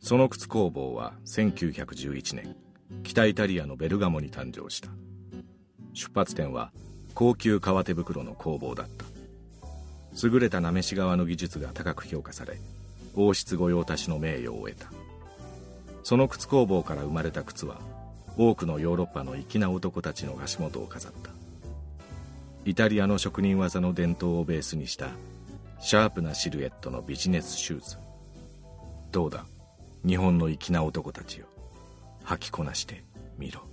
その靴工房は1911年北イタリアのベルガモに誕生した。出発点は高級革手袋の工房だった。優れたなめし革の技術が高く評価され、王室御用達の名誉を得た。その靴工房から生まれた靴は多くのヨーロッパの粋な男たちの足元を飾った。イタリアの職人技の伝統をベースにしたシャープなシルエットのビジネスシューズ。どうだ、日本の粋な男たちよ、履きこなしてみろ。